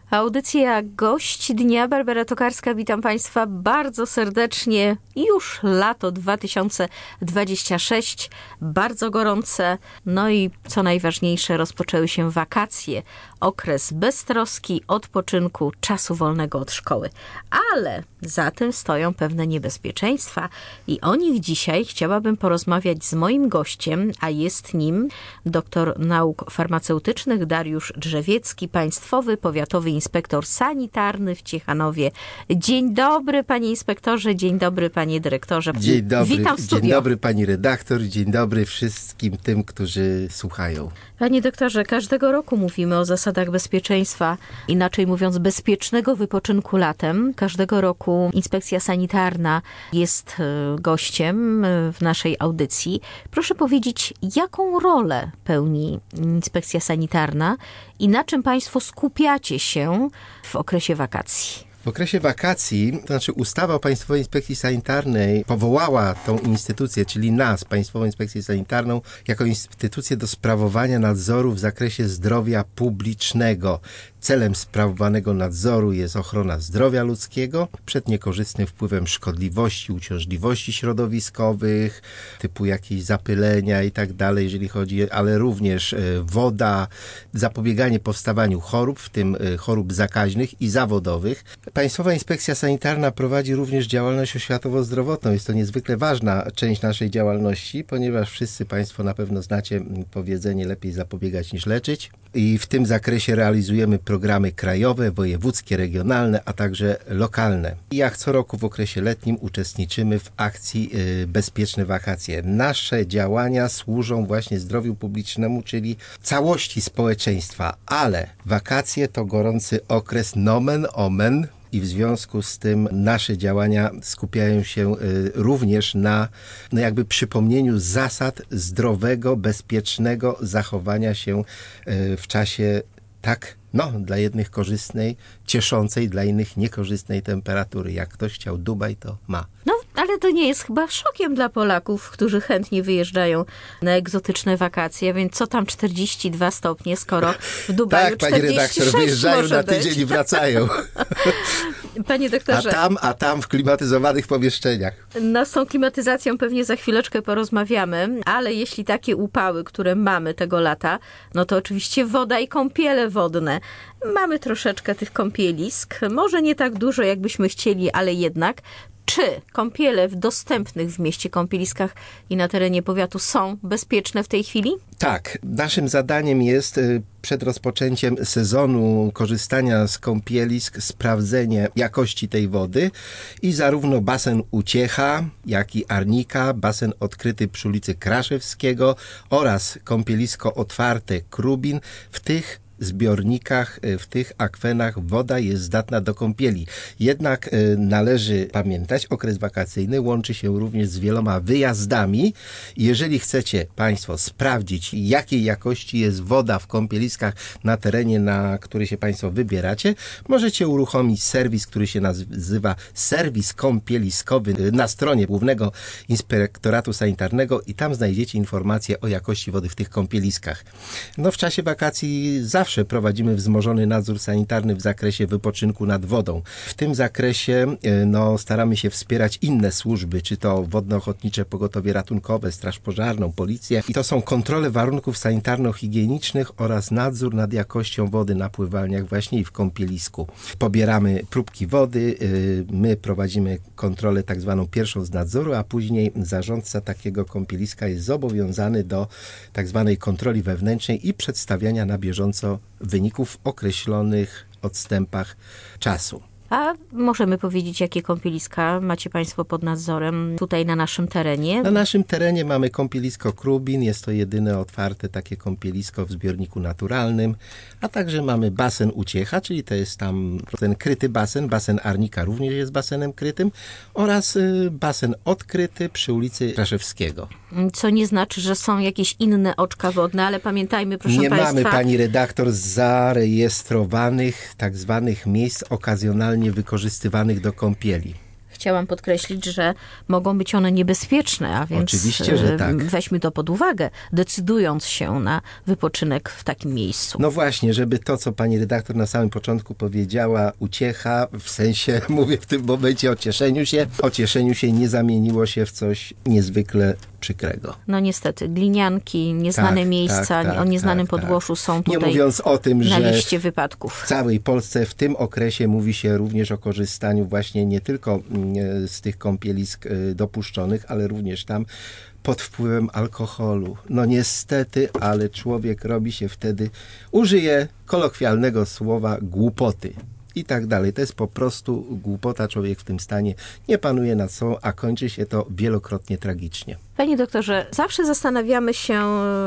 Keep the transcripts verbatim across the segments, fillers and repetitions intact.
Audycja Gość Dnia. Barbara Tokarska, witam Państwa bardzo serdecznie. Już lato dwa tysiące dwudziesty szósty, bardzo gorące. No i co najważniejsze, rozpoczęły się wakacje. Okres beztroski, odpoczynku, czasu wolnego od szkoły. Ale za tym stoją pewne niebezpieczeństwa i o nich dzisiaj chciałabym porozmawiać z moim gościem, a jest nim doktor nauk farmaceutycznych Dariusz Drzewiecki, państwowy powiatowy inspektor sanitarny w Ciechanowie. Dzień dobry, panie inspektorze, dzień dobry, panie dyrektorze. Dzień dobry, witam w studio. Dzień dobry, pani redaktor, dzień dobry wszystkim tym, którzy słuchają. Panie doktorze, każdego roku mówimy o zasadach bezpieczeństwa, inaczej mówiąc bezpiecznego wypoczynku latem. Każdego roku inspekcja sanitarna jest gościem w naszej audycji. Proszę powiedzieć, jaką rolę pełni inspekcja sanitarna i na czym państwo skupiacie się w okresie wakacji? W okresie wakacji, to znaczy ustawa o Państwowej Inspekcji Sanitarnej powołała tą instytucję, czyli nas, Państwową Inspekcję Sanitarną, jako instytucję do sprawowania nadzoru w zakresie zdrowia publicznego. Celem sprawowanego nadzoru jest ochrona zdrowia ludzkiego przed niekorzystnym wpływem szkodliwości, uciążliwości środowiskowych, typu jakieś zapylenia i tak dalej, jeżeli chodzi, ale również woda, zapobieganie powstawaniu chorób, w tym chorób zakaźnych i zawodowych. Państwowa Inspekcja Sanitarna prowadzi również działalność oświatowo-zdrowotną. Jest to niezwykle ważna część naszej działalności, ponieważ wszyscy Państwo na pewno znacie powiedzenie lepiej zapobiegać niż leczyć. I w tym zakresie realizujemy programy krajowe, wojewódzkie, regionalne, a także lokalne. I jak co roku w okresie letnim uczestniczymy w akcji y, Bezpieczne Wakacje. Nasze działania służą właśnie zdrowiu publicznemu, czyli całości społeczeństwa, ale wakacje to gorący okres nomen omen. I w związku z tym nasze działania skupiają się y, również na no jakby przypomnieniu zasad zdrowego, bezpiecznego zachowania się y, w czasie tak, no, dla jednych korzystnej, cieszącej, dla innych niekorzystnej temperatury. Jak ktoś chciał Dubaj, to ma. No, ale to nie jest chyba szokiem dla Polaków, którzy chętnie wyjeżdżają na egzotyczne wakacje, więc co tam czterdzieści dwa stopnie, skoro w Dubaju tak, pani redaktor, wyjeżdżają na tydzień być. I wracają. Panie doktorze. A tam, a tam w klimatyzowanych pomieszczeniach. No z tą klimatyzacją pewnie za chwileczkę porozmawiamy, ale jeśli takie upały, które mamy tego lata, no to oczywiście woda i kąpiele wodne. Mamy troszeczkę tych kąpielisk, może nie tak dużo, jakbyśmy chcieli, ale jednak. Czy kąpiele w dostępnych w mieście kąpieliskach i na terenie powiatu są bezpieczne w tej chwili? Tak. Naszym zadaniem jest przed rozpoczęciem sezonu korzystania z kąpielisk sprawdzenie jakości tej wody i zarówno basen Uciecha, jak i Arnika, basen odkryty przy ulicy Kraszewskiego oraz kąpielisko otwarte Krubin, w tych zbiornikach, w tych akwenach woda jest zdatna do kąpieli. Jednak należy pamiętać, okres wakacyjny łączy się również z wieloma wyjazdami. Jeżeli chcecie Państwo sprawdzić, jakiej jakości jest woda w kąpieliskach na terenie, na który się Państwo wybieracie, możecie uruchomić serwis, który się nazywa Serwis Kąpieliskowy na stronie Głównego Inspektoratu Sanitarnego i tam znajdziecie informacje o jakości wody w tych kąpieliskach. No w czasie wakacji zawsze Zawsze prowadzimy wzmożony nadzór sanitarny w zakresie wypoczynku nad wodą. W tym zakresie no, staramy się wspierać inne służby, czy to Wodno-Ochotnicze Pogotowie Ratunkowe, Straż Pożarną, Policję. I to są kontrole warunków sanitarno-higienicznych oraz nadzór nad jakością wody na pływalniach właśnie i w kąpielisku. Pobieramy próbki wody, my prowadzimy kontrolę tak zwaną pierwszą z nadzoru, a później zarządca takiego kąpieliska jest zobowiązany do tak zwanej kontroli wewnętrznej i przedstawiania na bieżąco wyników w określonych odstępach czasu. A możemy powiedzieć, jakie kąpieliska macie Państwo pod nadzorem tutaj na naszym terenie? Na naszym terenie mamy kąpielisko Krubin, jest to jedyne otwarte takie kąpielisko w zbiorniku naturalnym, a także mamy basen Uciecha, czyli to jest tam ten kryty basen, basen Arnika również jest basenem krytym oraz basen odkryty przy ulicy Kraszewskiego. Co nie znaczy, że są jakieś inne oczka wodne, ale pamiętajmy, proszę nie Państwa... Nie mamy, pani redaktor, zarejestrowanych tak zwanych miejsc okazjonalnie wykorzystywanych do kąpieli. chciałam podkreślić, że mogą być one niebezpieczne, a więc Oczywiście, że tak. Weźmy to pod uwagę, decydując się na wypoczynek w takim miejscu. No właśnie, żeby to, co pani redaktor na samym początku powiedziała, uciecha, w sensie mówię w tym momencie o cieszeniu się, o cieszeniu się nie zamieniło się w coś niezwykle przykrego. No niestety, glinianki, nieznane tak, miejsca tak, tak, o nieznanym tak, podłożu tak. są tutaj nie mówiąc o tym, na że liście wypadków. W całej Polsce w tym okresie mówi się również o korzystaniu właśnie nie tylko z tych kąpielisk dopuszczonych, ale również tam pod wpływem alkoholu. No niestety, ale człowiek robi się wtedy, użyję kolokwialnego słowa, głupoty. I tak dalej. To jest po prostu głupota. Człowiek w tym stanie nie panuje nad sobą, a kończy się to wielokrotnie tragicznie. Panie doktorze, zawsze zastanawiamy się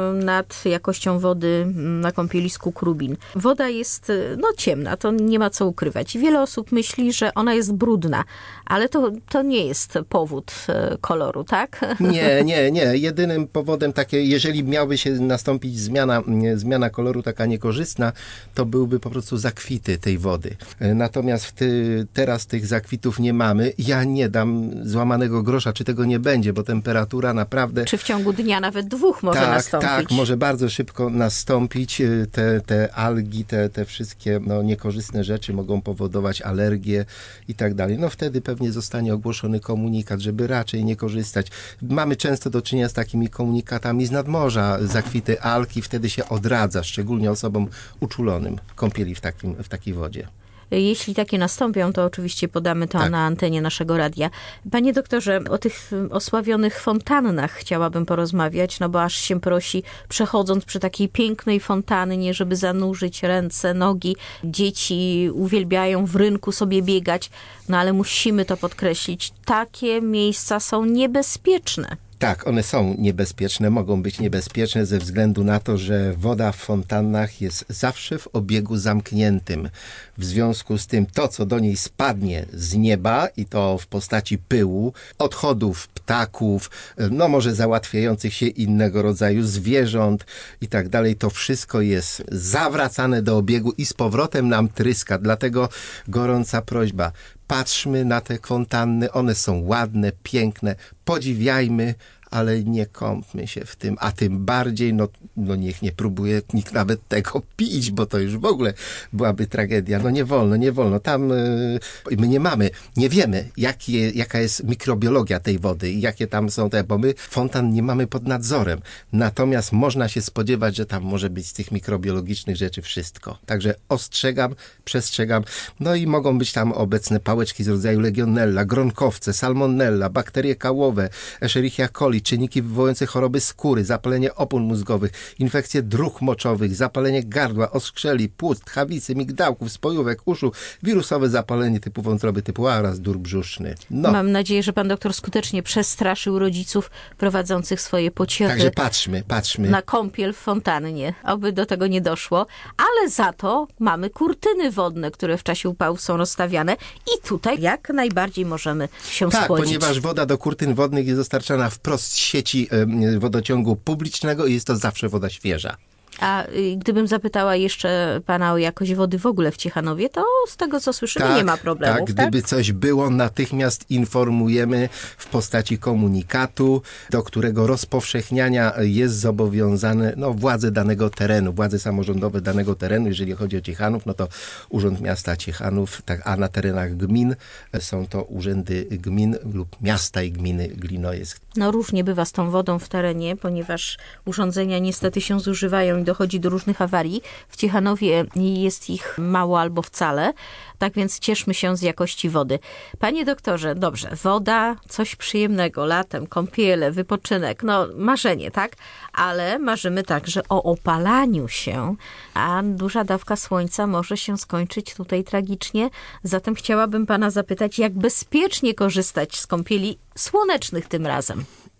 nad jakością wody na kąpielisku Krubin. Woda jest no ciemna, to nie ma co ukrywać. Wiele osób myśli, że ona jest brudna, ale to, to nie jest powód koloru, tak? Nie, nie, nie. Jedynym powodem takie, jeżeli miałby się nastąpić zmiana, zmiana koloru taka niekorzystna, to byłby po prostu zakwity tej wody. Natomiast w ty, teraz tych zakwitów nie mamy. Ja nie dam złamanego grosza, czy tego nie będzie, bo temperatura naprawdę... Czy w ciągu dnia nawet dwóch może tak, nastąpić? Tak, może bardzo szybko nastąpić. Te, te algi, te, te wszystkie no, niekorzystne rzeczy mogą powodować alergie i tak dalej. No wtedy pewnie zostanie ogłoszony komunikat, żeby raczej nie korzystać. Mamy często do czynienia z takimi komunikatami z nadmorza. Zakwity algi, wtedy się odradza, szczególnie osobom uczulonym kąpieli w, takim, w takiej wodzie. Jeśli takie nastąpią, to oczywiście podamy to tak. na antenie naszego radia. Panie doktorze, o tych osławionych fontannach chciałabym porozmawiać, no bo aż się prosi, przechodząc przy takiej pięknej fontannie, żeby zanurzyć ręce, nogi. Dzieci uwielbiają w rynku sobie biegać, no ale musimy to podkreślić. Takie miejsca są niebezpieczne. Tak, one są niebezpieczne, mogą być niebezpieczne ze względu na to, że woda w fontannach jest zawsze w obiegu zamkniętym. W związku z tym to, co do niej spadnie z nieba i to w postaci pyłu, odchodów ptaków, no może załatwiających się innego rodzaju zwierząt i tak dalej, to wszystko jest zawracane do obiegu i z powrotem nam tryska. Dlatego gorąca prośba. Patrzmy na te fontanny, one są ładne, piękne, podziwiajmy, ale nie kąpmy się w tym, a tym bardziej, no, no niech nie próbuje nikt nawet tego pić, bo to już w ogóle byłaby tragedia. No nie wolno, nie wolno. Tam yy, my nie mamy, nie wiemy, jakie, jaka jest mikrobiologia tej wody i jakie tam są te, bo my fontan nie mamy pod nadzorem. Natomiast można się spodziewać, że tam może być z tych mikrobiologicznych rzeczy wszystko. Także ostrzegam, przestrzegam. No i mogą być tam obecne pałeczki z rodzaju legionella, gronkowce, salmonella, bakterie kałowe, Escherichia coli, czynniki wywołujące choroby skóry, zapalenie opon mózgowych, infekcje dróg moczowych, zapalenie gardła, oskrzeli, płuc, tchawicy, migdałków, spojówek, uszu, wirusowe zapalenie typu wątroby typu A oraz dur brzuszny. No. Mam nadzieję, że pan doktor skutecznie przestraszył rodziców prowadzących swoje pociechy. Także patrzmy, patrzmy. Na kąpiel w fontannie, oby do tego nie doszło, ale za to mamy kurtyny wodne, które w czasie upałów są rozstawiane i tutaj jak najbardziej możemy się tak, schłodzić. Ponieważ woda do kurtyn wodnych jest dostarczana wprost z sieci y, wodociągu publicznego i jest to zawsze woda świeża. A y, gdybym zapytała jeszcze pana o jakość wody w ogóle w Ciechanowie, to z tego, co słyszymy, tak, nie ma problemu. Tak, gdyby tak? coś było, natychmiast informujemy w postaci komunikatu, do którego rozpowszechniania jest zobowiązane no, władze danego terenu, władze samorządowe danego terenu. Jeżeli chodzi o Ciechanów, no to Urząd Miasta Ciechanów, tak, a na terenach gmin są to urzędy gmin lub miasta i gminy Glinojesk. No różnie bywa z tą wodą w terenie, ponieważ urządzenia niestety się zużywają i dochodzi do różnych awarii. W Ciechanowie jest ich mało albo wcale, tak więc cieszmy się z jakości wody. Panie doktorze, dobrze, woda, coś przyjemnego, latem, kąpiele, wypoczynek, no marzenie, tak? Ale marzymy także o opalaniu się, a duża dawka słońca może się skończyć tutaj tragicznie. Zatem chciałabym pana zapytać, jak bezpiecznie korzystać z kąpieli słonecznych tym razem?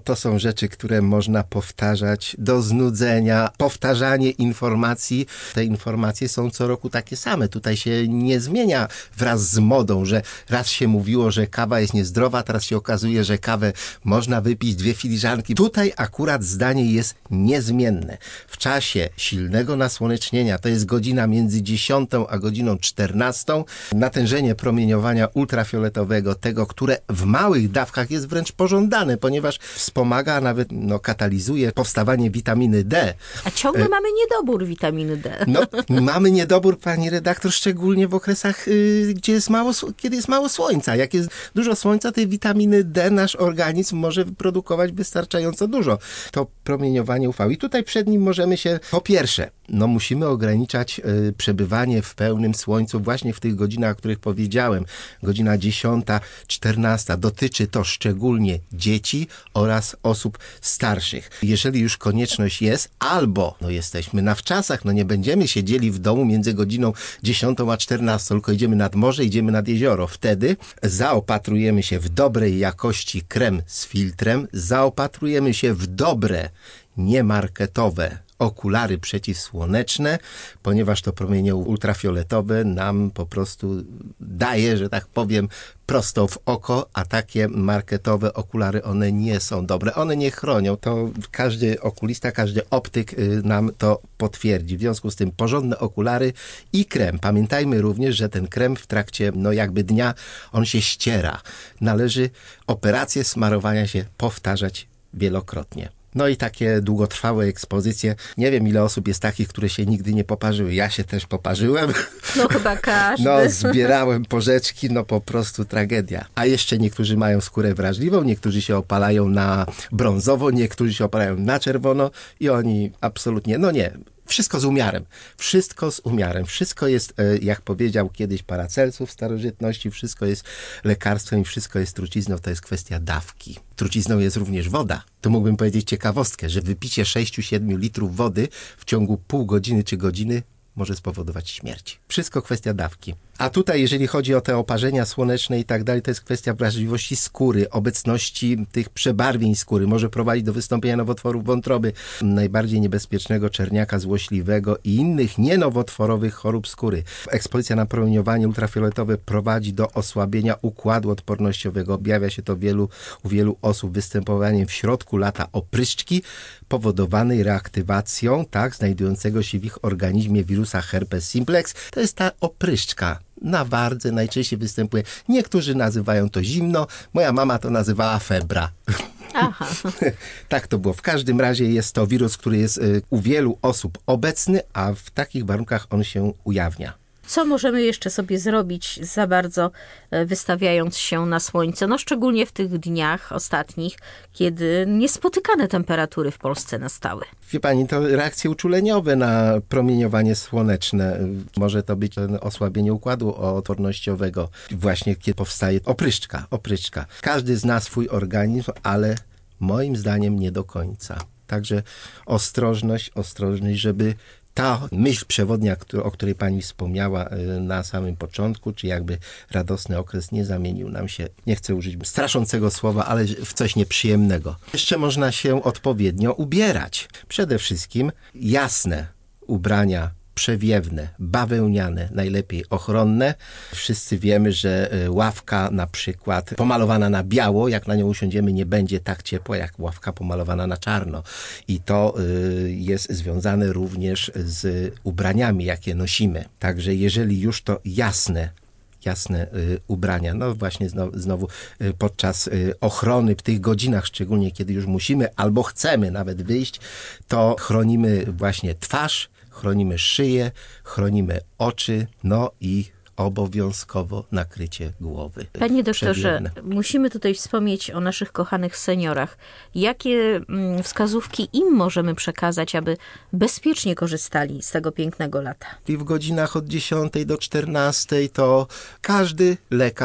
To są rzeczy, które można powtarzać do znudzenia. Powtarzanie informacji. Te informacje są co roku takie same. Tutaj się nie zmienia wraz z modą, że raz się mówiło, że kawa jest niezdrowa, teraz się okazuje, że kawę można wypić dwie filiżanki. Tutaj akurat zdanie jest niezmienne. W czasie silnego nasłonecznienia, to jest godzina między dziesiątą a godziną czternastą, natężenie promieniowania ultrafioletowego, tego, które w małych dawkach jest wręcz pożądane, ponieważ wspomaga, a nawet no, katalizuje powstawanie witaminy D. A ciągle e... mamy niedobór witaminy D. No, mamy niedobór, pani redaktor, szczególnie w okresach, yy, gdzie jest mało, kiedy jest mało słońca. Jak jest dużo słońca, tej witaminy D nasz organizm może wyprodukować wystarczająco dużo. To promieniowanie U V. I tutaj przed nim możemy się, po pierwsze, no musimy ograniczać y, przebywanie w pełnym słońcu właśnie w tych godzinach, o których powiedziałem. Godzina dziesiąta, czternasta. Dotyczy to szczególnie dzieci oraz osób starszych. Jeżeli już konieczność jest, albo no jesteśmy na wczasach, no nie będziemy siedzieli w domu między godziną dziesiątą a czternastą, tylko idziemy nad morze, idziemy nad jezioro. Wtedy zaopatrujemy się w dobrej jakości krem z filtrem, zaopatrujemy się w dobre, niemarketowe okulary przeciwsłoneczne, ponieważ to promienie ultrafioletowe nam po prostu daje, że tak powiem, prosto w oko, a takie marketowe okulary, one nie są dobre. One nie chronią. To każdy okulista, każdy optyk nam to potwierdzi. W związku z tym porządne okulary i krem. Pamiętajmy również, że ten krem w trakcie, no jakby dnia, on się ściera. Należy operację smarowania się powtarzać wielokrotnie. No i takie długotrwałe ekspozycje. Nie wiem, ile osób jest takich, które się nigdy nie poparzyły. Ja się też poparzyłem. No chyba każdy. No zbierałem porzeczki, no po prostu tragedia. A jeszcze niektórzy mają skórę wrażliwą, niektórzy się opalają na brązowo, niektórzy się opalają na czerwono i oni absolutnie, no nie. Wszystko z umiarem. Wszystko z umiarem. Wszystko jest, jak powiedział kiedyś Paracelsus w starożytności, wszystko jest lekarstwem i wszystko jest trucizną. To jest kwestia dawki. Trucizną jest również woda. Tu mógłbym powiedzieć ciekawostkę, że wypicie sześć do siedmiu litrów wody w ciągu pół godziny czy godziny może spowodować śmierć. Wszystko kwestia dawki. A tutaj, jeżeli chodzi o te oparzenia słoneczne i tak dalej, to jest kwestia wrażliwości skóry, obecności tych przebarwień skóry. Może prowadzić do wystąpienia nowotworów wątroby, najbardziej niebezpiecznego czerniaka złośliwego i innych nienowotworowych chorób skóry. Ekspozycja na promieniowanie ultrafioletowe prowadzi do osłabienia układu odpornościowego. Objawia się to wielu, u wielu osób występowaniem w środku lata opryszczki powodowanej reaktywacją, tak, znajdującego się w ich organizmie wirusa herpes simplex. To jest ta opryszczka. Na wardze najczęściej występuje. Niektórzy nazywają to zimno. Moja mama to nazywała febra. Aha. Tak to było. W każdym razie jest to wirus, który jest u wielu osób obecny, a w takich warunkach on się ujawnia. Co możemy jeszcze sobie zrobić za bardzo wystawiając się na słońce? No szczególnie w tych dniach ostatnich, kiedy niespotykane temperatury w Polsce nastały. Wie pani, to reakcje uczuleniowe na promieniowanie słoneczne. Może to być osłabienie układu odpornościowego. Właśnie kiedy powstaje opryszczka, opryszczka. Każdy zna swój organizm, ale moim zdaniem nie do końca. Także ostrożność, ostrożność, żeby ta myśl przewodnia, o której pani wspomniała na samym początku, czy jakby radosny okres nie zamienił nam się, nie chcę użyć straszącego słowa, ale w coś nieprzyjemnego. Jeszcze można się odpowiednio ubierać. Przede wszystkim jasne ubrania, przewiewne, bawełniane, najlepiej ochronne. Wszyscy wiemy, że ławka na przykład pomalowana na biało, jak na nią usiądziemy, nie będzie tak ciepła jak ławka pomalowana na czarno. I to y, jest związane również z ubraniami, jakie nosimy. Także jeżeli już to jasne, jasne y, ubrania, no właśnie znowu, znowu y, podczas y, ochrony w tych godzinach, szczególnie kiedy już musimy albo chcemy nawet wyjść, to chronimy właśnie twarz, chronimy szyję, chronimy oczy, no i obowiązkowo nakrycie głowy. Panie doktorze, przewiewne. Musimy tutaj wspomnieć o naszych kochanych seniorach. Jakie wskazówki im możemy przekazać, aby bezpiecznie korzystali z tego pięknego lata? I w godzinach od dziesiątej do czternastej to każdy lekarz,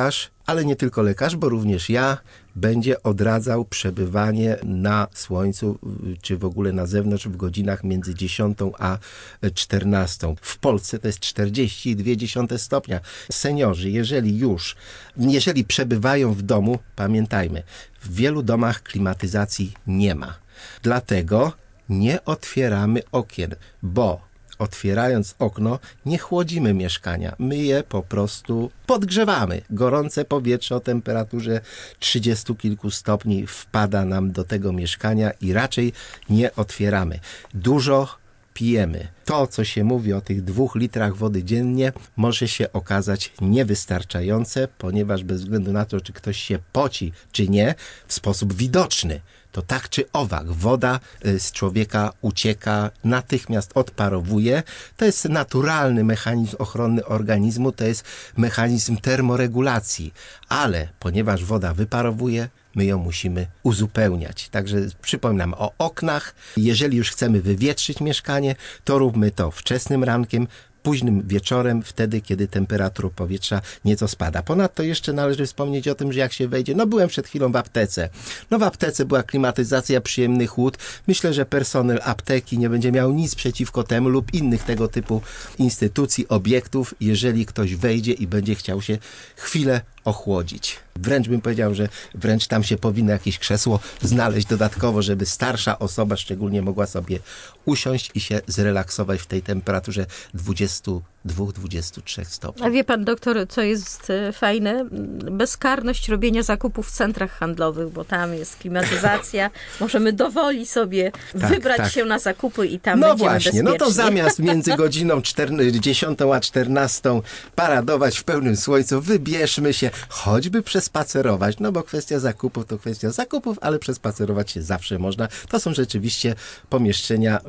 ale nie tylko lekarz, bo również ja, będzie odradzał przebywanie na słońcu, czy w ogóle na zewnątrz w godzinach między dziesiątą a czternastą. W Polsce to jest czterdzieści przecinek dwa stopnia. Seniorzy, jeżeli już, jeżeli przebywają w domu, pamiętajmy, w wielu domach klimatyzacji nie ma. Dlatego nie otwieramy okien, bo otwierając okno, nie chłodzimy mieszkania. My je po prostu podgrzewamy. Gorące powietrze o temperaturze trzydziestu kilku stopni wpada nam do tego mieszkania i raczej nie otwieramy. Dużo pijemy. To, co się mówi o tych dwóch litrach wody dziennie, może się okazać niewystarczające, ponieważ bez względu na to, czy ktoś się poci, czy nie, w sposób widoczny, to tak czy owak woda z człowieka ucieka, natychmiast odparowuje. To jest naturalny mechanizm ochronny organizmu, to jest mechanizm termoregulacji, ale ponieważ woda wyparowuje, my ją musimy uzupełniać. Także przypominam o oknach. Jeżeli już chcemy wywietrzyć mieszkanie, to róbmy to wczesnym rankiem, późnym wieczorem, wtedy, kiedy temperatura powietrza nieco spada. Ponadto jeszcze należy wspomnieć o tym, że jak się wejdzie, no byłem przed chwilą w aptece. No w aptece była klimatyzacja, przyjemny chłód. Myślę, że personel apteki nie będzie miał nic przeciwko temu lub innych tego typu instytucji, obiektów, jeżeli ktoś wejdzie i będzie chciał się chwilę ochłodzić. Wręcz bym powiedział, że wręcz tam się powinno jakieś krzesło znaleźć dodatkowo, żeby starsza osoba szczególnie mogła sobie usiąść i się zrelaksować w tej temperaturze dwudziestu dwóch do dwudziestu trzech stopni. A wie pan doktor, co jest fajne? Bezkarność robienia zakupów w centrach handlowych, bo tam jest klimatyzacja. Możemy dowoli sobie tak, wybrać tak. się na zakupy i tam no będziemy właśnie, bezpiecznie. No to zamiast między godziną dziesiątą a czternastą paradować w pełnym słońcu, wybierzmy się, choćby przespacerować, no bo kwestia zakupów to kwestia zakupów, ale przespacerować się zawsze można. To są rzeczywiście pomieszczenia,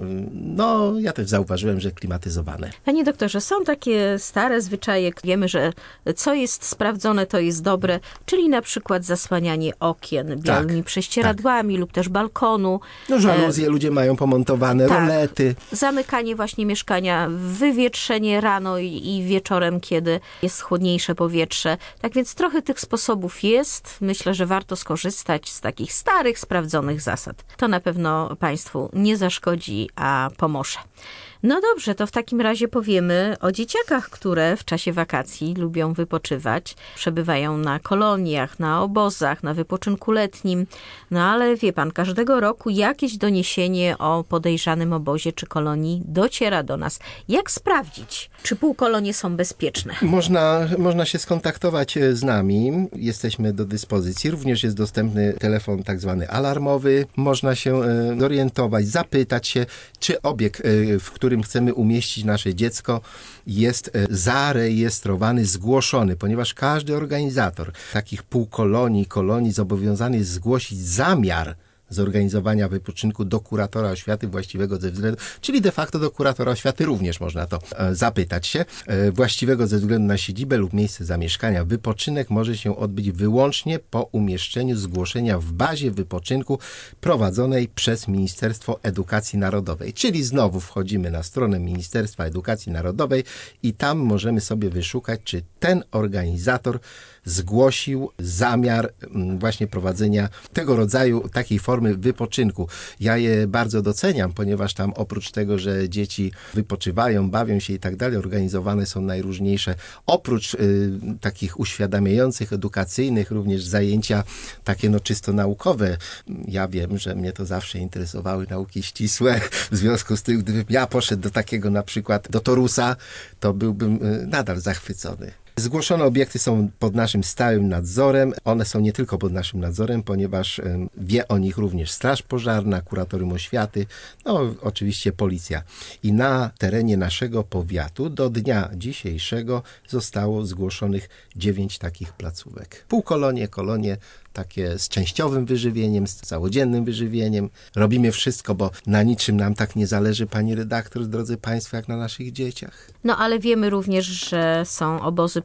no ja też zauważyłem, że klimatyzowane. Panie doktorze, są takie stare zwyczaje, wiemy, że co jest sprawdzone, to jest dobre, czyli na przykład zasłanianie okien białymi tak, prześcieradłami tak. lub też balkonu. No żaluzje e, ludzie mają pomontowane, tak, rolety. Zamykanie właśnie mieszkania, wywietrzenie rano i, i wieczorem, kiedy jest chłodniejsze powietrze. Tak więc trochę tych sposobów jest. Myślę, że warto skorzystać z takich starych, sprawdzonych zasad. To na pewno Państwu nie zaszkodzi, a pomoże. No dobrze, to w takim razie powiemy o dzieciakach, które w czasie wakacji lubią wypoczywać. Przebywają na koloniach, na obozach, na wypoczynku letnim. No ale wie pan, każdego roku jakieś doniesienie o podejrzanym obozie czy kolonii dociera do nas. Jak sprawdzić, czy półkolonie są bezpieczne? Można, można się skontaktować z nami. Jesteśmy do dyspozycji. Również jest dostępny telefon tak zwany alarmowy. Można się zorientować, zapytać się, czy obiekt, w którym którym chcemy umieścić nasze dziecko, jest zarejestrowany, zgłoszony, ponieważ każdy organizator takich półkolonii, kolonii zobowiązany jest zgłosić zamiar zorganizowania wypoczynku do kuratora oświaty właściwego ze względu, czyli de facto do kuratora oświaty również można to e, zapytać się, e, właściwego ze względu na siedzibę lub miejsce zamieszkania. Wypoczynek może się odbyć wyłącznie po umieszczeniu zgłoszenia w bazie wypoczynku prowadzonej przez Ministerstwo Edukacji Narodowej. Czyli znowu wchodzimy na stronę Ministerstwa Edukacji Narodowej i tam możemy sobie wyszukać, czy ten organizator zgłosił zamiar właśnie prowadzenia tego rodzaju, takiej formy wypoczynku. Ja je bardzo doceniam, ponieważ tam oprócz tego, że dzieci wypoczywają, bawią się i tak dalej, organizowane są najróżniejsze, oprócz y, takich uświadamiających, edukacyjnych, również zajęcia takie no czysto naukowe. Ja wiem, że mnie to zawsze interesowały nauki ścisłe, w związku z tym, gdybym ja poszedł do takiego na przykład do Torusa, to byłbym y, nadal zachwycony. Zgłoszone obiekty są pod naszym stałym nadzorem. One są nie tylko pod naszym nadzorem, ponieważ wie o nich również Straż Pożarna, Kuratorium Oświaty, no oczywiście policja. I na terenie naszego powiatu do dnia dzisiejszego zostało zgłoszonych dziewięć takich placówek. Półkolonie, kolonie, takie z częściowym wyżywieniem, z całodziennym wyżywieniem. Robimy wszystko, bo na niczym nam tak nie zależy, pani redaktor, drodzy państwo, jak na naszych dzieciach. No ale wiemy również, że są obozy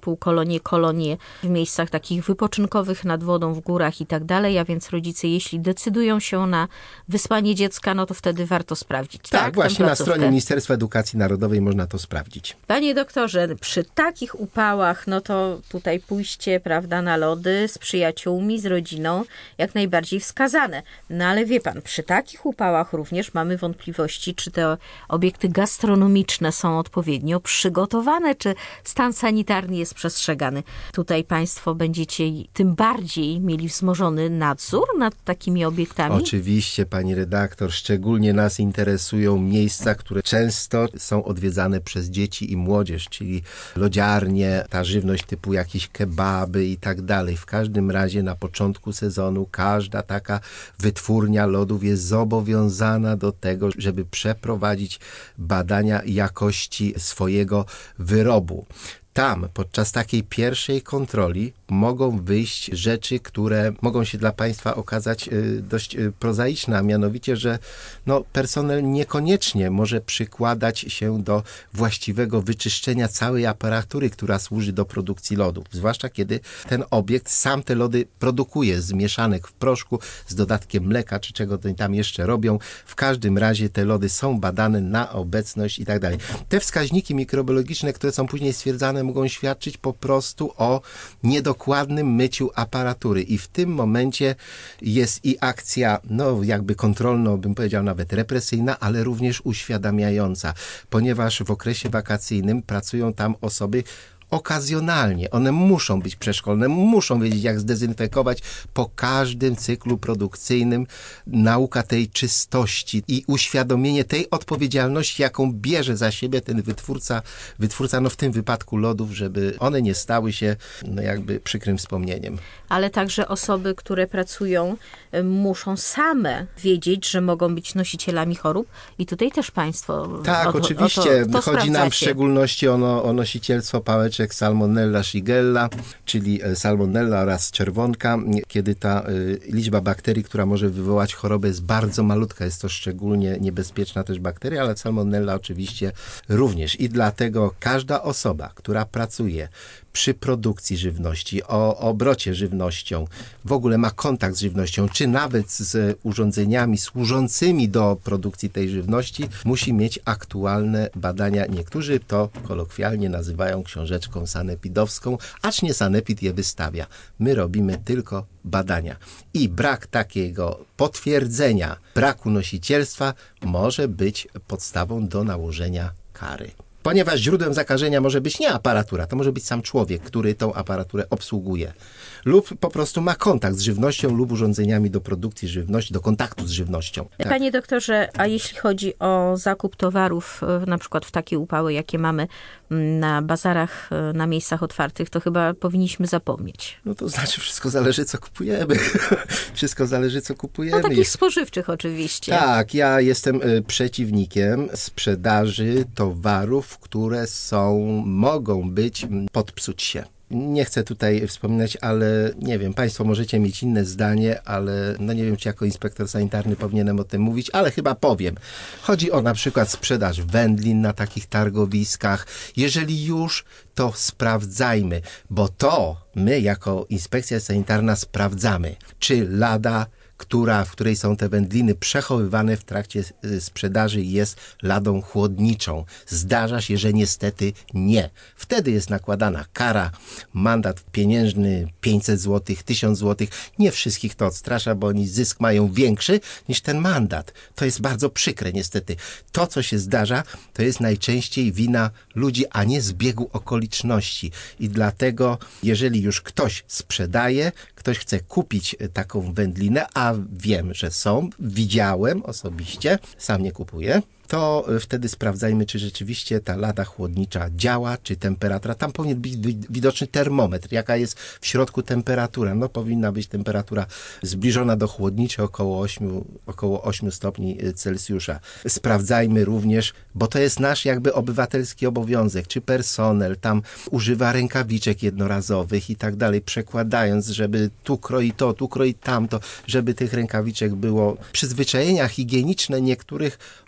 półkolonie, kolonie w miejscach takich wypoczynkowych nad wodą, w górach i tak dalej, a więc rodzice, jeśli decydują się na wysłanie dziecka, no to wtedy warto sprawdzić. Tak, tak właśnie na stronie Ministerstwa Edukacji Narodowej można to sprawdzić. Panie doktorze, przy takich upałach, no to tutaj pójście, prawda, na lody z przyjaciółmi, z rodziną, jak najbardziej wskazane. No ale wie pan, przy takich upałach również mamy wątpliwości, czy te obiekty gastronomiczne są odpowiednio przygotowane, czy stan sanitarny jest przestrzegany. Tutaj państwo będziecie tym bardziej mieli wzmożony nadzór nad takimi obiektami? Oczywiście, pani redaktor, szczególnie nas interesują miejsca, które często są odwiedzane przez dzieci i młodzież, czyli lodziarnie, ta żywność typu jakieś kebaby i tak dalej. W każdym razie na początku sezonu każda taka wytwórnia lodów jest zobowiązana do tego, żeby przeprowadzić badania jakości swojego wyrobu. Tam podczas takiej pierwszej kontroli mogą wyjść rzeczy, które mogą się dla państwa okazać dość prozaiczne, a mianowicie, że no, personel niekoniecznie może przykładać się do właściwego wyczyszczenia całej aparatury, która służy do produkcji lodów. Zwłaszcza kiedy ten obiekt sam te lody produkuje z mieszanek w proszku, z dodatkiem mleka, czy czego tam jeszcze robią. W każdym razie te lody są badane na obecność i tak dalej. Te wskaźniki mikrobiologiczne, które są później stwierdzane, mogą świadczyć po prostu o niedokładnym myciu aparatury i w tym momencie jest i akcja, no jakby kontrolna, bym powiedział nawet represyjna, ale również uświadamiająca, ponieważ w okresie wakacyjnym pracują tam osoby okazjonalnie. One muszą być przeszkolone, muszą wiedzieć, jak zdezynfekować po każdym cyklu produkcyjnym. Nauka tej czystości i uświadomienie tej odpowiedzialności, jaką bierze za siebie ten wytwórca, wytwórca, no w tym wypadku lodów, żeby one nie stały się no jakby przykrym wspomnieniem. Ale także osoby, które pracują, muszą same wiedzieć, że mogą być nosicielami chorób i tutaj też państwo Tak, o, oczywiście. O to, to Chodzi nam w sprawdzacie. szczególności o, no, o nosicielstwo pałeczek Salmonella shigella, czyli salmonella oraz czerwonka, kiedy ta y, liczba bakterii, która może wywołać chorobę, jest bardzo malutka. Jest to szczególnie niebezpieczna też bakteria, ale salmonella oczywiście również. I dlatego każda osoba, która pracuje przy produkcji żywności, o obrocie żywnością, w ogóle ma kontakt z żywnością, czy nawet z urządzeniami służącymi do produkcji tej żywności, musi mieć aktualne badania. Niektórzy to kolokwialnie nazywają książeczką sanepidowską, acz nie sanepid je wystawia. My robimy tylko badania. I brak takiego potwierdzenia braku nosicielstwa może być podstawą do nałożenia kary. Ponieważ źródłem zakażenia może być nie aparatura, to może być sam człowiek, który tą aparaturę obsługuje. Lub po prostu ma kontakt z żywnością lub urządzeniami do produkcji żywności, do kontaktu z żywnością. Tak. Panie doktorze, a jeśli chodzi o zakup towarów, na przykład w takie upały, jakie mamy na bazarach, na miejscach otwartych, to chyba powinniśmy zapomnieć. No to znaczy wszystko zależy, co kupujemy. Wszystko zależy, co kupujemy. No takich spożywczych oczywiście. Tak, ja jestem przeciwnikiem sprzedaży towarów, które są, mogą być, podpsuć się. Nie chcę tutaj wspominać, ale nie wiem, państwo możecie mieć inne zdanie, ale no nie wiem, czy jako inspektor sanitarny powinienem o tym mówić, ale chyba powiem. Chodzi o na przykład sprzedaż wędlin na takich targowiskach. Jeżeli już, to sprawdzajmy, bo to my jako inspekcja sanitarna sprawdzamy, czy lada, która, w której są te wędliny przechowywane w trakcie sprzedaży, jest ladą chłodniczą. Zdarza się, że niestety nie. Wtedy jest nakładana kara, mandat pieniężny pięćset złotych, tysiąc złotych. Nie wszystkich to odstrasza, bo oni zysk mają większy niż ten mandat. To jest bardzo przykre niestety. To, co się zdarza, to jest najczęściej wina ludzi, a nie zbiegu okoliczności. I dlatego, jeżeli już ktoś sprzedaje, ktoś chce kupić taką wędlinę, a wiem, że są, widziałem osobiście, sam nie kupuję, to wtedy sprawdzajmy, czy rzeczywiście ta lada chłodnicza działa, czy temperatura. Tam powinien być widoczny termometr, jaka jest w środku temperatura. No powinna być temperatura zbliżona do chłodniczej, około ośmiu, około ośmiu stopni Celsjusza. Sprawdzajmy również, bo to jest nasz jakby obywatelski obowiązek, czy personel tam używa rękawiczek jednorazowych i tak dalej, przekładając, żeby tu kroi to, tu kroi tamto, żeby tych rękawiczek było. Przyzwyczajenia higieniczne niektórych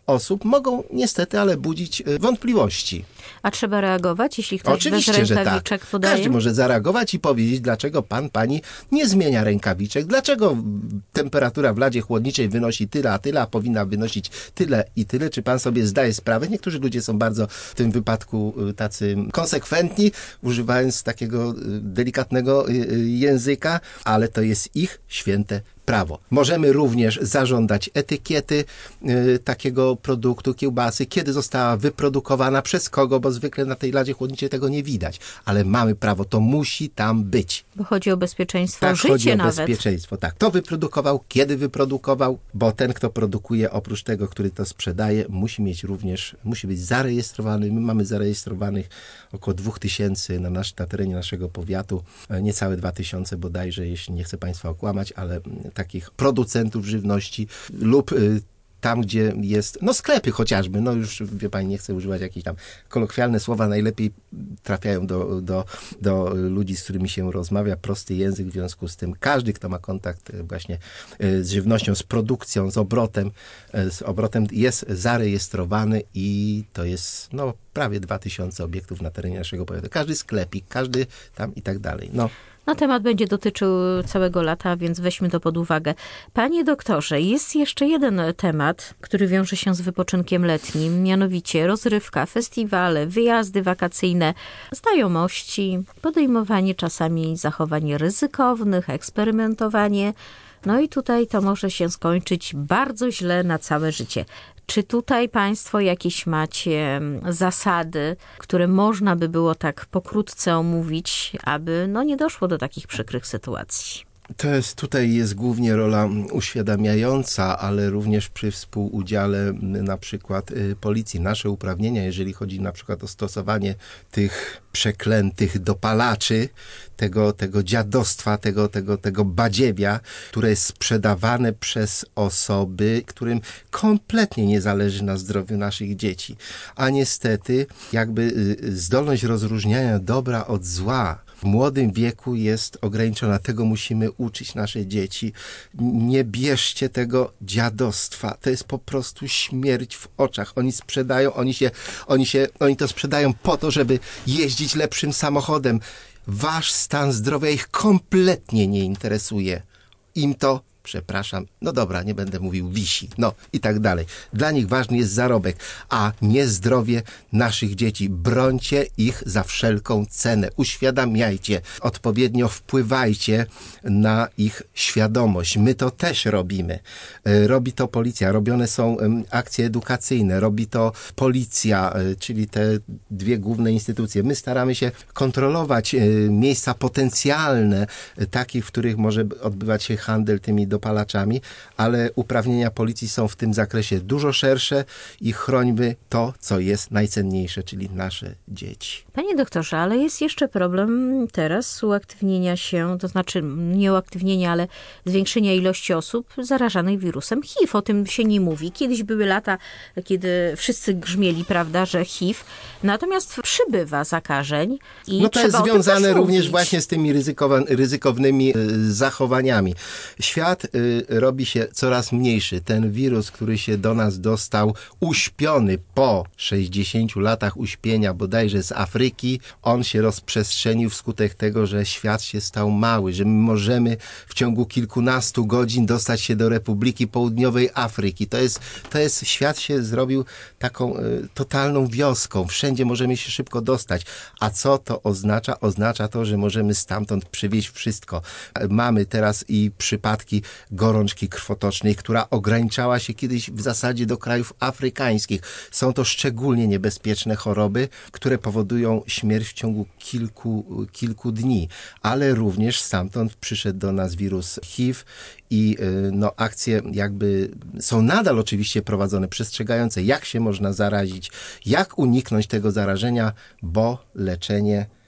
osób mogą niestety, ale budzić wątpliwości. A trzeba reagować, jeśli ktoś Oczywiście, bez że rękawiczek tak. podaje? Każdy może zareagować i powiedzieć, dlaczego pan, pani nie zmienia rękawiczek, dlaczego temperatura w ladzie chłodniczej wynosi tyle, a tyle, a powinna wynosić tyle i tyle. Czy pan sobie zdaje sprawę? Niektórzy ludzie są bardzo w tym wypadku tacy konsekwentni, używając takiego delikatnego języka, ale to jest ich święte prawo. Możemy również zażądać etykiety y, takiego produktu, kiełbasy, kiedy została wyprodukowana, przez kogo, bo zwykle na tej ladzie chłodniczej tego nie widać. Ale mamy prawo, to musi tam być. Bo chodzi o bezpieczeństwo, tak, o życie chodzi o nawet. bezpieczeństwo, tak. Kto wyprodukował, kiedy wyprodukował, bo ten, kto produkuje, oprócz tego, który to sprzedaje, musi mieć również, musi być zarejestrowany. My mamy zarejestrowanych około dwóch tysięcy na, nasz, na terenie naszego powiatu, niecałe dwa tysiące bodajże, jeśli nie chcę państwa okłamać, ale takich producentów żywności lub y, tam, gdzie jest, no sklepy chociażby, no już wie pani, nie chcę używać jakieś tam kolokwialne słowa, najlepiej trafiają do, do, do ludzi, z którymi się rozmawia, prosty język, w związku z tym każdy, kto ma kontakt właśnie z żywnością, z produkcją, z obrotem, z obrotem jest zarejestrowany i to jest, no prawie dwa tysiące obiektów na terenie naszego powiatu. Każdy sklepik, każdy tam i tak dalej, no. No temat będzie dotyczył całego lata, więc weźmy to pod uwagę. Panie doktorze, jest jeszcze jeden temat, który wiąże się z wypoczynkiem letnim, mianowicie rozrywka, festiwale, wyjazdy wakacyjne, znajomości, podejmowanie czasami zachowań ryzykownych, eksperymentowanie. No i tutaj to może się skończyć bardzo źle na całe życie. Czy tutaj państwo jakieś macie zasady, które można by było tak pokrótce omówić, aby no nie doszło do takich przykrych sytuacji? To jest, tutaj jest głównie rola uświadamiająca, ale również przy współudziale na przykład policji. Nasze uprawnienia, jeżeli chodzi na przykład o stosowanie tych przeklętych dopalaczy, tego, tego dziadostwa, tego, tego, tego badziewia, które jest sprzedawane przez osoby, którym kompletnie nie zależy na zdrowiu naszych dzieci. A niestety jakby zdolność rozróżniania dobra od zła w młodym wieku jest ograniczona. Tego musimy uczyć nasze dzieci. Nie bierzcie tego dziadostwa. To jest po prostu śmierć w oczach. Oni sprzedają, oni się, oni się, oni to sprzedają po to, żeby jeździć lepszym samochodem. Wasz stan zdrowia ich kompletnie nie interesuje. Im to, przepraszam, no dobra, nie będę mówił wisi, no i tak dalej. Dla nich ważny jest zarobek, a nie zdrowie naszych dzieci. Brońcie ich za wszelką cenę. Uświadamiajcie, odpowiednio wpływajcie na ich świadomość. My to też robimy. Robi to policja, robione są akcje edukacyjne, robi to policja, czyli te dwie główne instytucje. My staramy się kontrolować miejsca potencjalne, takie, w których może odbywać się handel tymi dopalaczami, ale uprawnienia policji są w tym zakresie dużo szersze i chrońmy to, co jest najcenniejsze, czyli nasze dzieci. Panie doktorze, ale jest jeszcze problem teraz uaktywnienia się, to znaczy nie uaktywnienia, ale zwiększenia ilości osób zarażanych wirusem H I V. O tym się nie mówi. Kiedyś były lata, kiedy wszyscy grzmieli, prawda, że H I V. Natomiast przybywa zakażeń i no to trzeba jest związane również mówić. właśnie z tymi ryzykowa- ryzykownymi y, zachowaniami. Świat y, robi się coraz mniejszy. Ten wirus, który się do nas dostał, uśpiony po sześćdziesięciu latach uśpienia bodajże z Afryki, on się rozprzestrzenił wskutek tego, że świat się stał mały, że my możemy w ciągu kilkunastu godzin dostać się do Republiki Południowej Afryki. To jest, to jest świat się zrobił taką y, totalną wioską. Wszędzie możemy się szybko dostać. A co to oznacza? Oznacza to, że możemy stamtąd przywieźć wszystko. Mamy teraz i przypadki gorączki krwotocznej, która ograniczała się kiedyś w zasadzie do krajów afrykańskich. Są to szczególnie niebezpieczne choroby, które powodują śmierć w ciągu kilku, kilku dni, ale również stamtąd przyszedł do nas wirus H I V i no, akcje jakby są nadal oczywiście prowadzone, przestrzegające, jak się można zarazić, jak uniknąć tego zarażenia, bo leczenie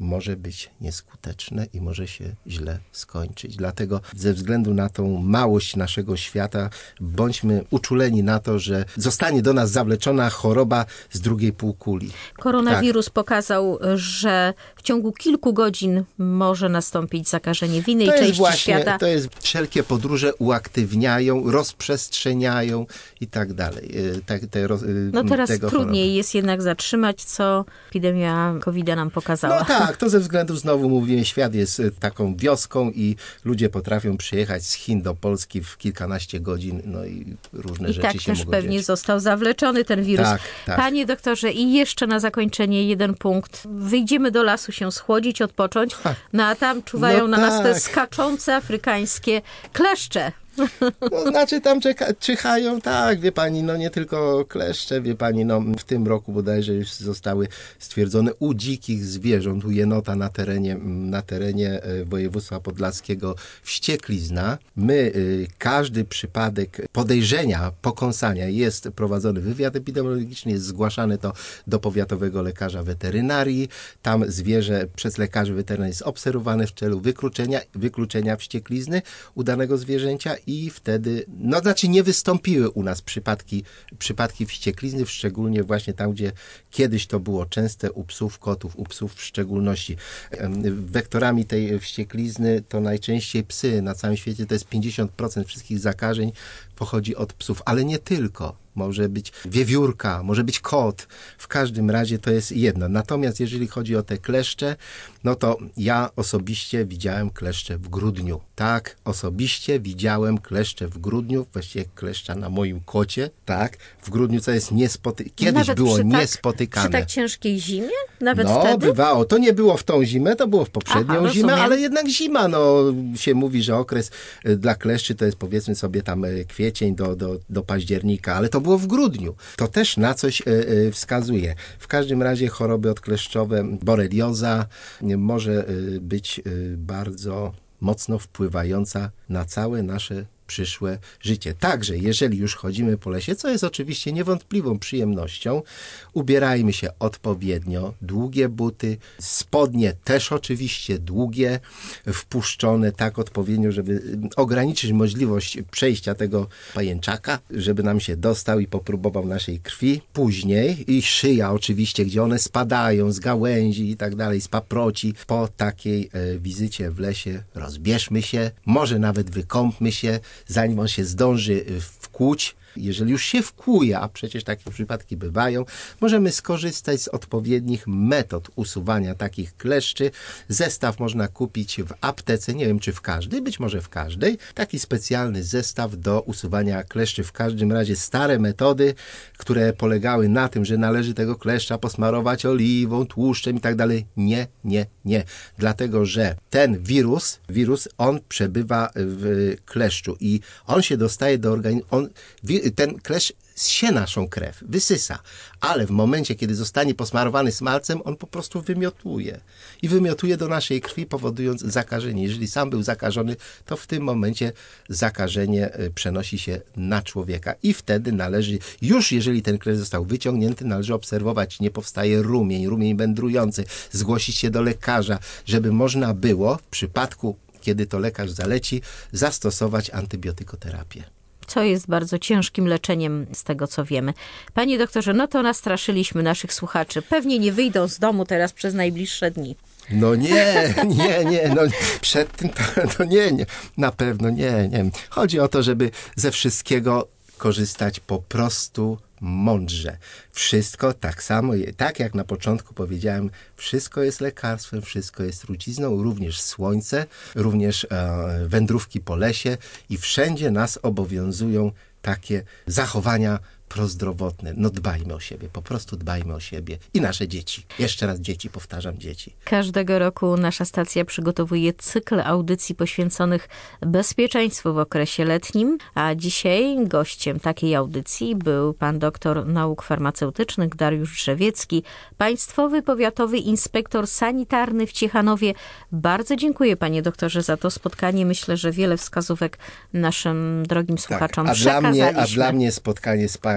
może być nieskuteczne i może się źle skończyć. Dlatego ze względu na tą małość naszego świata bądźmy uczuleni na to, że zostanie do nas zawleczona choroba z drugiej półkuli. Koronawirus tak. pokazał, że w ciągu kilku godzin może nastąpić zakażenie w innej to części jest właśnie, świata. To jest wszelkie podróże uaktywniają, rozprzestrzeniają i tak dalej. Te, te, no teraz tego trudniej choroby. jest jednak zatrzymać, co epidemia kowida nam pokazała. No tak, to ze względu, znowu mówimy, świat jest taką wioską i ludzie potrafią przyjechać z Chin do Polski w kilkanaście godzin, no i różne I rzeczy tak się też mogą pewnie dziać. został zawleczony ten wirus. Tak, tak. Panie doktorze, i jeszcze na zakończenie jeden punkt. Wyjdziemy do lasu się schłodzić, odpocząć, Ha. no a tam czuwają No na nas te tak. skaczące afrykańskie kleszcze. No, znaczy tam czeka, czyhają, tak, wie pani, no nie tylko kleszcze, wie pani, no w tym roku bodajże już zostały stwierdzone u dzikich zwierząt, u jenota na terenie, na terenie województwa podlaskiego wścieklizna. My, każdy przypadek podejrzenia pokąsania jest prowadzony wywiad epidemiologiczny, jest zgłaszane to do powiatowego lekarza weterynarii, tam zwierzę przez lekarzy weterynarii jest obserwowane w celu wykluczenia, wykluczenia wścieklizny u danego zwierzęcia i wtedy, no znaczy nie wystąpiły u nas przypadki, przypadki wścieklizny, szczególnie właśnie tam, gdzie kiedyś to było częste u psów, kotów, u psów w szczególności. Wektorami tej wścieklizny to najczęściej psy. Na całym świecie to jest pięćdziesiąt procent wszystkich zakażeń pochodzi od psów, ale nie tylko. Może być wiewiórka, może być kot. W każdym razie to jest jedno. Natomiast jeżeli chodzi o te kleszcze, no to ja osobiście widziałem kleszcze w grudniu. Tak, osobiście widziałem kleszcze w grudniu, właściwie kleszcza na moim kocie. Tak, w grudniu, co jest niespotykane. Kiedyś Nawet było przy niespotykane. Tak, przy tak ciężkiej zimie? Nawet no, wtedy? bywało. To nie było w tą zimę, to było w poprzednią Aha, zimę, rozumiem. ale jednak zima, no się mówi, że okres dla kleszczy to jest powiedzmy sobie tam kwiecień do, do, do października, ale to było w grudniu. To też na coś y, y, wskazuje. W każdym razie choroby odkleszczowe, borelioza y, może y, być y, bardzo mocno wpływająca na całe nasze przyszłe życie. Także jeżeli już chodzimy po lesie, co jest oczywiście niewątpliwą przyjemnością, ubierajmy się odpowiednio, długie buty, spodnie też oczywiście długie, wpuszczone tak odpowiednio, żeby ograniczyć możliwość przejścia tego pajęczaka, żeby nam się dostał i popróbował naszej krwi. Później i szyja oczywiście, gdzie one spadają z gałęzi i tak dalej, z paproci. Po takiej e, wizycie w lesie rozbierzmy się, może nawet wykąpmy się, zanim on się zdąży wkłuć. Jeżeli już się wkłuje, a przecież takie przypadki bywają, możemy skorzystać z odpowiednich metod usuwania takich kleszczy. Zestaw można kupić w aptece, nie wiem czy w każdej, być może w każdej. Taki specjalny zestaw do usuwania kleszczy. W każdym razie stare metody, które polegały na tym, że należy tego kleszcza posmarować oliwą, tłuszczem i tak dalej. Nie, nie, nie. Dlatego, że ten wirus, wirus, on przebywa w kleszczu i on się dostaje do organizmu. On, ten kleszcz zsie naszą krew, wysysa, ale w momencie, kiedy zostanie posmarowany smalcem, on po prostu wymiotuje. I wymiotuje do naszej krwi, powodując zakażenie. Jeżeli sam był zakażony, to w tym momencie zakażenie przenosi się na człowieka. I wtedy należy, już jeżeli ten kleszcz został wyciągnięty, należy obserwować, nie powstaje rumień, rumień wędrujący, zgłosić się do lekarza, żeby można było w przypadku, kiedy to lekarz zaleci, zastosować antybiotykoterapię. Co jest bardzo ciężkim leczeniem z tego, co wiemy. Panie doktorze, no to nastraszyliśmy naszych słuchaczy. Pewnie nie wyjdą z domu teraz przez najbliższe dni. No nie, nie, nie, no przed tym to, to nie, nie, na pewno nie, nie. Chodzi o to, żeby ze wszystkiego korzystać po prostu mądrze. Wszystko tak samo, tak jak na początku powiedziałem, wszystko jest lekarstwem, wszystko jest trucizną, również słońce, również e, wędrówki po lesie i wszędzie nas obowiązują takie zachowania prozdrowotne. No dbajmy o siebie, po prostu dbajmy o siebie i nasze dzieci. Jeszcze raz dzieci, powtarzam dzieci. Każdego roku nasza stacja przygotowuje cykl audycji poświęconych bezpieczeństwu w okresie letnim, a dzisiaj gościem takiej audycji był pan doktor nauk farmaceutycznych Dariusz Drzewiecki, państwowy powiatowy inspektor sanitarny w Ciechanowie. Bardzo dziękuję panie doktorze za to spotkanie. Myślę, że wiele wskazówek naszym drogim słuchaczom tak, a przekazaliśmy. Dla mnie, a dla mnie spotkanie z panem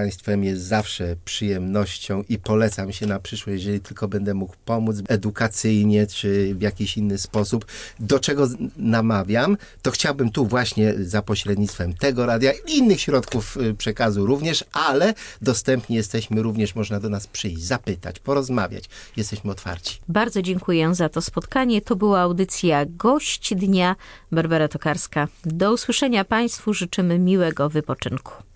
Państwem jest zawsze przyjemnością i polecam się na przyszłość, jeżeli tylko będę mógł pomóc edukacyjnie czy w jakiś inny sposób. Do czego namawiam, to chciałbym tu właśnie za pośrednictwem tego radia i innych środków przekazu również, ale dostępni jesteśmy również, można do nas przyjść, zapytać, porozmawiać. Jesteśmy otwarci. Bardzo dziękuję za to spotkanie. To była audycja Gość Dnia. Barbara Tokarska. Do usłyszenia Państwu. Życzymy miłego wypoczynku.